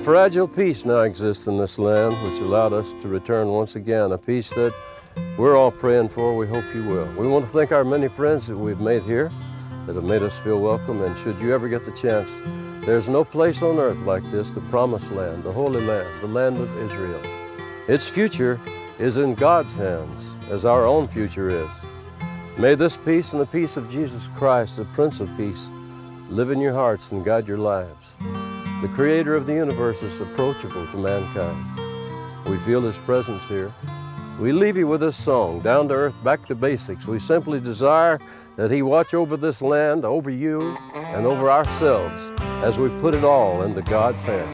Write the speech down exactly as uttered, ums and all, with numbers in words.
fragile peace now exists in this land, which allowed us to return once again, a peace that we're all praying for. We hope you will. We want to thank our many friends that we've made here that have made us feel welcome, and should you ever get the chance, there's no place on earth like this, the Promised Land, the Holy Land, the land of Israel. Its future is in God's hands, as our own future is. May this peace and the peace of Jesus Christ, the Prince of Peace, live in your hearts and guide your lives. The Creator of the universe is approachable to mankind. We feel His presence here. We leave you with this song, down to earth, back to basics. We simply desire that He watch over this land, over you, and over ourselves as we put it all into God's hands.